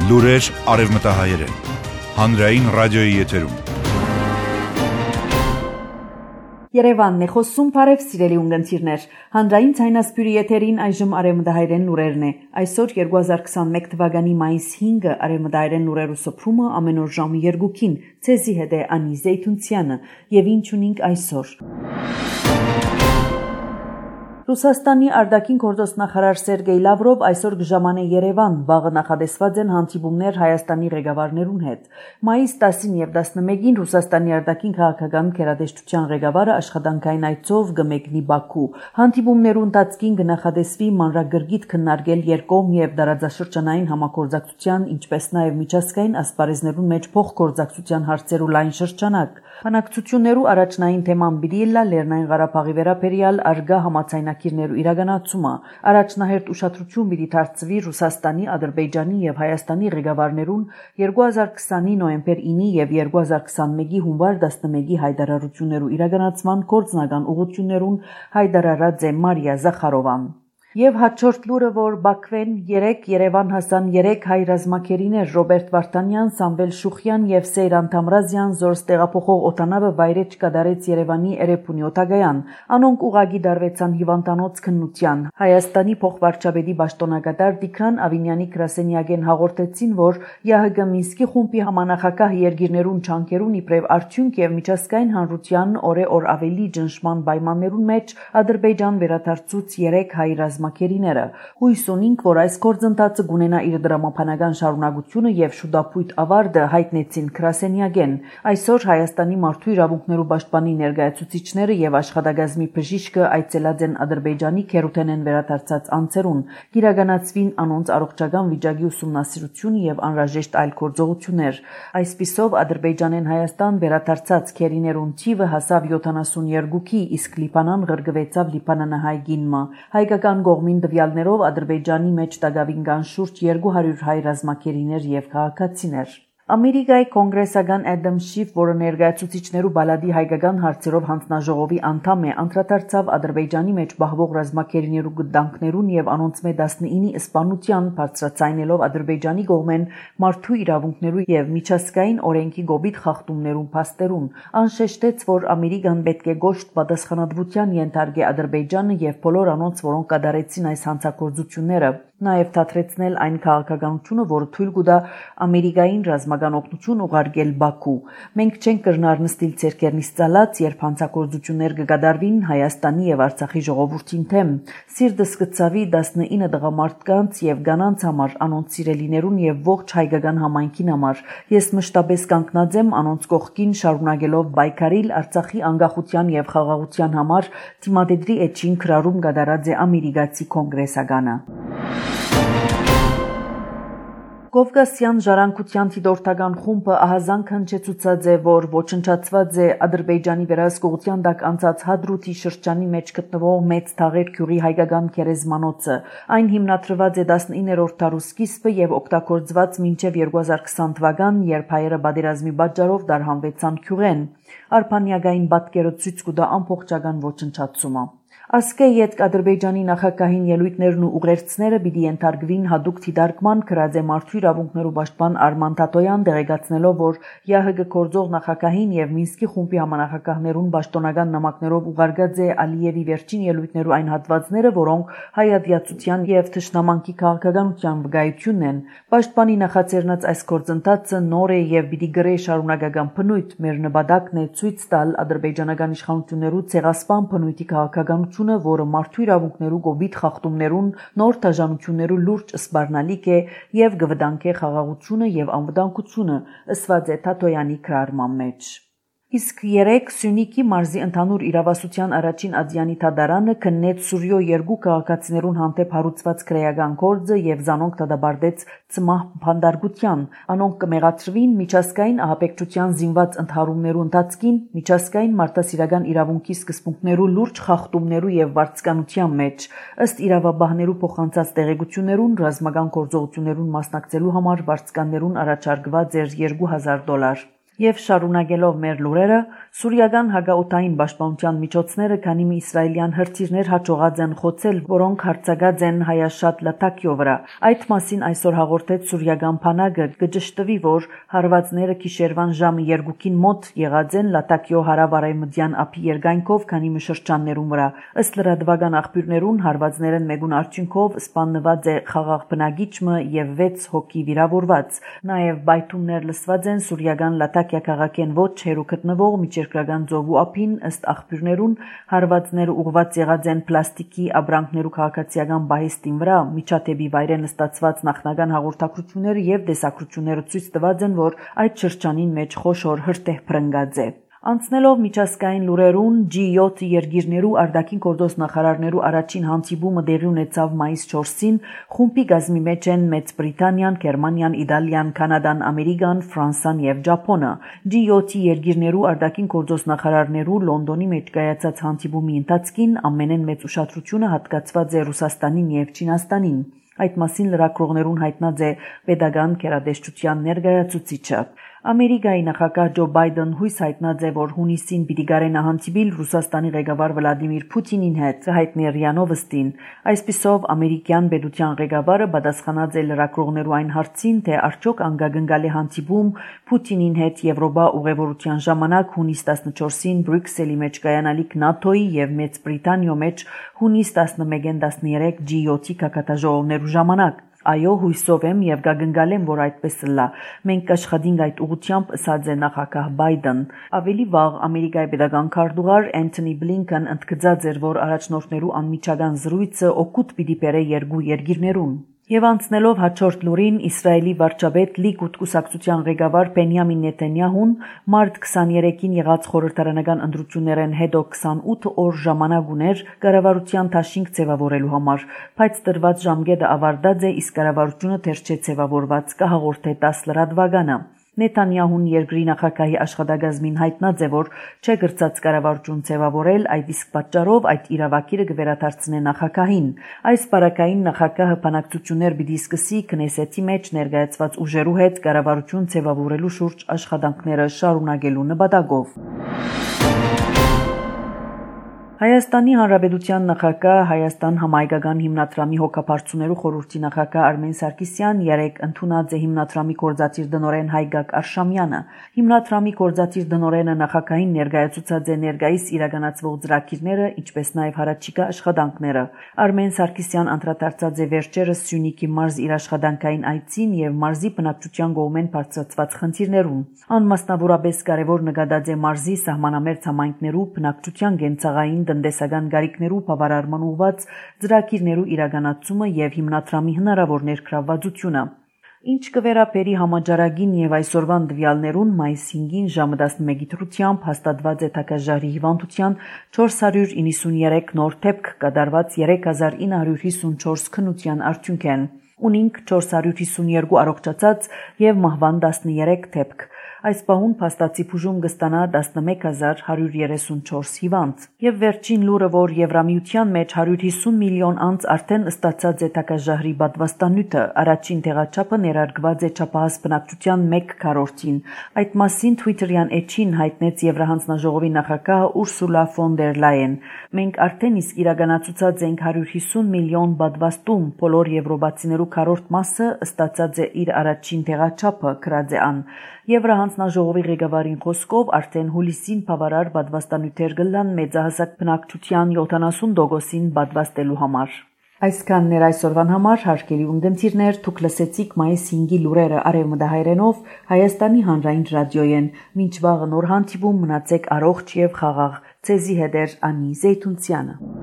Լուրեր արևմտահայերեն, հանրային ռադիոյի եթերում։ Երևանն է խոսում, բարև սիրելի ունգընտիրներ, հանրային ցայնասպյուրի եթերին այժմ արևմտահայերեն լուրերն է։ Այսօր 2021 թվականի մայիս 5-ը արևմտահայերեն լուրերու սփռումը ամեն օր ժամը 2-ին, ցեզի հետ է Անի Զեյթունցյանը, եւ ինչ ունենք այսօր։ Ռուսաստանի արտաքին գործոստ նախարար Սերգեյ Լավրով այսօր կժամանե Երևան, վաղը նախադեсված են հանդիպումներ Հայաստանի ղեկավարներուն հետ։ Մայիս 10-ին եւ 11-ին Ռուսաստանի արտաքին քաղաքական գերատեսչության ղեկավարը աշխատանքային այցով կմեկնի Բաքու։ Հանդիպումներու ընթացքին կնախադեсվի մանրագրգիռ քննարկել երկկողմ եւ տարածաշրջանային համագործակցության, ինչպես նաեւ միջազգային ասպարեզներուն մեջ փոխգործակցության հարցերու լայն շրջանակ։ Բանակցություններու առաջնային թեման բիլիլա Լեռնային Ղարաբաղի վերաբերյալ արգա համաձայնագիրներու իրականացումը։ Առաջնահերթ ուշադրություն պիտի դարձվի Ռուսաստանի, Ադրբեջանի եւ Հայաստանի ղեկավարներուն 2020-ի նոյեմբեր 9-ի եւ 2021-ի հունվար 11-ի հայտարարություններու իրականացման գործնական ուղղություններուն հայտարարած է Մարիա Զախարովան։ Եվ հաջորդ լուրը, որ Բաքվեն 3 Երևան հասան 3 հայ ռազմակերիներ Ռոբերտ Վարդանյան, Սամվել Շուխյան եւ Սեյրան Թամրազյան զորս տեղափոխող օտանավը վայրեջ կդարեց Երևանի Էրեբունի օտագայան։ Անոնք ուղագի դարվեցան հիվանդանոց քննության։ Հայաստանի փոխվարչապետի պաշտոնակատար Տիգրան Ավինյանի գրասենյակեն հաղորդեցին, որ ՀՀԳ Մինսկի խումբի համանախագահ երկիրներուն չանկերուն իբրև արդյունք եւ միջազգային հանրության օր ավելի ճնշման պայմաններուն մեջ Ադրբեջան վերադարձուց 3 հայ ռազմակերիները։ Հույս ունենք, որ այս գործընթացը կունենա իր դրամապանական շարունակությունը եւ շուտապույտ ավարտը, հայտնեցին գրասենյակեն։ Այսօր Հայաստանի մարդու իրավունքներու պաշտպանի ներկայացուցիչները եւ աշխատակազմի բժիշկը այցելած են Ադրբեջանի քերութենեն վերադարձած անձերուն։ Կիրականացվին անոնց առողջական վիճակի ուսումնասիրությունը եւ անհրաժեշտ այլ գործողություններ։ Այսպիսով Ադրբեջանեն Հայաստան վերադարձած քերիներուն թիվը հասավ 72-ի, իսկ Լիբանան ղրկվեցավ լիբանանահայ գինմը։ Հայկական կողմին տվյալներով Ադրբեջանի մեջ տագավին կան շուրջ 200 հայ ռազմակերիներ եւ քաղաքացիներ։ Ամերիկայի կոնգրեսական Ադամ Շիֆ, որը ներկայացուցիչներու բալադի հայկական հարցերով հանձնաժողովի անդամ է, անդրադարձավ Ադրբեջանի մեջ բահվող ռազմակերիներու գտանքներուն եւ անոնց մե 19-ի սպանության, բարձրացնելով Ադրբեջանի կողմեն մարդու իրավունքներու եւ միջազգային օրենքի գոբիտ խախտումներուն փաստերուն։ Անշեշտեց, որ Ամերիկան պետք է գոշտ պատասխանատվության ենթարկե Ադրբեջանը եւ բոլոր անոնց, որոնք կատարեցին այս հանցագործությունները։ Նաև դադրեցնել այն քաղաքականությունը, որը թույլ կտա Ամերիկային ռազմական օգնություն ուղարկել Բաքու։ Մենք չենք կրնար նստիլ ցերկերնից ցալած, երբ հանցագործություններ կկատարվին Հայաստանի եւ Արցախի ժողովրդին թեմ։ Սիրտս կծավի 19 տղամարդկանց եւ կանանց համար, անոնց սիրելիներուն եւ ողջ հայկական համայնքին համար։ Ես մշտապես կանգնած եմ անոնց կողքին, շարունակելով պայքարել Արցախի անկախության եւ խաղաղության համար, դիմադեդրի էջին քրարում կատարած է ամերիկացի կոնգրեսականը։ Կովկասյան ժառանգության դիտորդական խումբը ահազանգ հնչեցուցած է, որ ոչնչացված է Ադրբեջանի վերահսկողության տակ անցած Հադրութի շրջանի մեջ գտնվող մեծ Թաղեր գյուղի հայկական գերեզմանոցը։ Այն հիմնադրված է 19-րդ դարու սկիզբը եւ օգտագործված մինչեւ 2020 թվական, երբ հայերը պատերազմի պատճառով դարհանվեցան գյուղեն։ Արփանյակային պատկերը ցույց կտա ամբողջական ոչնչացումը։ Ասկե յետք Ադրբեջանի նախագահին ելույթներն ու ուղերձները պիտի ենթարկվին հատուկ դիտարկման, գրած է մարդու իրավունքներու պաշտպան Արման Տատոյան, տեղեկացնելով, որ ՀՀԳ գործող նախագահին եւ Մինսկի խումբի համանախագահներուն պաշտոնական նամակներով ուղարկած է Ալիևի վերջին ելույթներու այն հատվածները, որոնք հայատյացության եւ թշնամանքի քաղաքականության վկայությունն են։ Պաշտպանի նախաձեռնած այս գործընթացը նոր է եւ պիտի գրե շարունակական բնույթ։ Մեր նպատակն է ցույց տալ ադրբեջանական իշխանություններու ցեղասպան բնույթի քաղաքականությունը, որը մարդու իրավունքներու գոբիտ խախտումներուն, նոր դաժանություններու լուրջ սպառնալիք է եւ գվտանգե խաղաղությունը եւ անվտանգությունը, ըսված է Տատոյանի գրառման մեջ։ Իսկ 3 Սյունիքի մարզի ընդհանուր իրավասության առաջին ադյանի դատարանը քննեց Սուրյո 2 քաղաքացիներուն հանդեպ հարուցված քրեական գործը եւ զանոնք դատապարտեց ծմահ փանդարգության։ Անոնք կմեղադրվին միջազգային ահաբեկչության զինված ընդհարումներու ընթացքին, միջազգային մարդասիրական իրավունքի սկզբունքներու լուրջ խախտումներու եւ վարձկանության մեջ։ Ըստ իրավաբաններու փոխանցած տեղեկություններուն, ռազմական գործողություններուն մասնակցելու համար վարձկաններուն առաջարկված էր $2000։ Եվ շարունակելով մեր լուրերը, սուրիական հակաօդային պաշտպանության միջոցները քանի մի իսրայելյան հրթիռներ հաջողած են խոցել, որոնք հարձակած են Հայաշատ Լատակիո վրա։ Այդ մասին այսօր հաղորդեց սուրիական բանակը, կճշտվի, որ հարվածները գիշերվան ժամը 2-ին մոտ եղած են Լատակիո հարավ-արևմտյան ափի երկայնքով քանի մի շրջաններում վրա։ Ըստ լրատվական աղբյուրներուն հարվածներն մեկուն արդյունքով սպանված է խաղաղ բնակիչը եւ 6 հոգի վիրավորված։ Նաեւ բայթումներ լսված են սուրիական Լատակիա քաղաքեն ոչ հեռու գտնվող միջերկրական ծովու ափին, ըստ աղբյուրներուն հարվածները ուղղված եղած են պլաստիկի ապրանքներու քաղաքացիական պահեստին վրա։ Միջադեպի վայրեն ստացված նախնական հաղորդակցությունները եւ տեսակրությունները ցույց տված են, որ այդ շրջանին մեջ խոշոր հրթիռ փրկած է։ Անցնելով միջազգային լուրերուն, G7 երկիրներու արտաքին գործոս նախարարներու առաջին հանդիպումը տեղի ունեցավ մայիս 4-ին, խումբի գազմի մեջ են Մեծ Բրիտանիան, Գերմանիան, Իտալիան, Կանադան, Ամերիկան, Ֆրանսան եւ Ճապոնը։ G7 երկիրներու արտաքին գործոս նախարարներու Լոնդոնի մեջ կայացած հանդիպումի ընթացքին ամենեն մեծ ուշադրությունը հատկացված է Ռուսաստանին եւ Չինաստանին։ Այդ մասին լրագրողներուն հայտնած է պետական գերատեսչության ներկայացուցիչը։ Ամերիկայի նախագահ Ջո Բայդեն հույս հայտնած է, որ հունիսին պիտի գարենա հանդիպիլ Ռուսաստանի ղեկավար Վլադիմիր Պուտինին հետ, հայտնի ՌԻԱ Նովոստին։ Այսպիսով ամերիկյան պետության ղեկավարը պատասխանած է լրագրողներու այն հարցին, թե արդյոք անկագնկալ է հանդիպում Պուտինին հետ Եվրոպա ուղևորության ժամանակ հունիս 14-ին Բրյուսելի մեջ կայանալիք ՆԱՏՕ-ի եւ Մեծ Բրիտանիո մեջ հունիս 11-ին 13 G7-ի կակատաժողովներու ժամանակ։ Այո, հույսով եմ եւ գագնգալեմ, որ այդպես լա։ Մենք կաշխատենք այդ ուղղությամբ, ըսած է նախագահ Բայդեն։ Ավելի վաղ Ամերիկայի պետական քարտուղար Անթոնի Բլինքեն ընդգծած էր, որ առաջնորդներու անմիջական զրույցը օգուտ պիտի բերե երկու երկիրներուն։ Եվ անցնելով հաջորդ լուրին, Իսրայելի վարչապետ Լիկուդ կուսակցության ղեկավար Բենյամին Նեթանյահուն մարտ 23-ին եղած խորհրդարանական ընտրություններեն հետո 28 օր ժամանակ ուներ կառավարության դաշինք ձևավորելու համար, բայց տրված ժամկետը ավարտած է, իսկ կառավարությունը դեռ չէ ձևավորված, կհաղորդե 10 լրատվականը։ Նեթանյահուն երկրի նախագահի աշխատակազմին հայտնած է, որ չէ գրծած կառավարություն ձևավորել, այդ իսկ պատճառով այդ իրավակիրը կվերադարձնե նախագահին։ Այս բարակային նախագահը բանակցություններ պիտի սկսի քնեսեթի մեջ ներկայացված ուժերու հետ կառավարություն ձևավորելու շուրջ աշխատանքները շարունակելու նպատակով։ Հայաստանի Հանրապետության նախագահ, Հայաստան համահայկական հիմնադրամի հոգաբարձուներու խորհրդի նախագահ Արմեն Սարգսյան երեկ ընդունած է հիմնադրամի գործադիր տնօրեն Հայգակ Արշամյանը։ Հիմնադրամի գործադիր տնօրենը նախագահին ներկայացուցած է ներկայիս իրականացվող ծրագիրները, ինչպես նաև հարաճիկա աշխատանքները։ Արմեն Սարգսյան անդրադարձած է վերջերս Սյունիքի մարզ իր աշխատանքային այցին եւ մարզի բնակչության կողմեն բարձրացված խնդիրներուն։ Անմասնավորապես կարևոր նկատած է մարզի սահմանամերձ համայնքներու բնակչության կենցաղային տնտեսական գարիքներու բավարարման ուղղված ծրագիրներու իրականացումը եւ հիմնադրամի հնարավոր ներգրավվածությունը։ Ինչ կվերապերի համաճարակին եւ այսօրվան տվյալներուն մայիս 5-ին ժամը 11-ի դրությամբ հաստատված է թակաժարի հիվանդության 493 նոր դեպք կատարված 3954 քննության արդյունքեն։ Ունինք 452 առողջացած եւ մահվան 13 դեպք։ Այս պահուն փաստացի բուժում կստանա 11134 հիվանդ։ Եվ վերջին լուրը, որ Եվրամիության մեջ 150 միլիոն անց արդեն ստացած է թակաժահրի պատվաստանյութը, առաջին տեղաչափը ներարկված է չափահաս բնակչության 1/4-ին։ Այդ մասին Twitter-յան էջին հայտնեց Եվրահանձնաժողովի նախագահ Ուրսուլա ֆոն դեր Լայեն։ Մենք արդեն իսկ իրականացուցած ենք 150 միլիոն պատվաստում, բոլոր եվրոպացիներու քառորդ մասը ստացած է իր առաջին տեղաչափը, գրած է ան։ Եվրահանձնաժողովի ղեկավարին խոսքով արդեն հուլիսին բավարար պատվաստանյութեր կլան մեծահասակ բնակչության 70%-ին պատվաստելու համար։ Այսքանն էր այսօրվան համար, հարգելի ունկնդիրներ, դուք լսեցիք մայիս 5-ի լուրերը արևմտահայերենով Հայաստանի հանրային ռադիոյեն։ Մինչ վաղը նոր հանդիպում, մնացեք առողջ եւ խաղաղ։ Ձեզի հետ է Անի Զեյթունցյանը։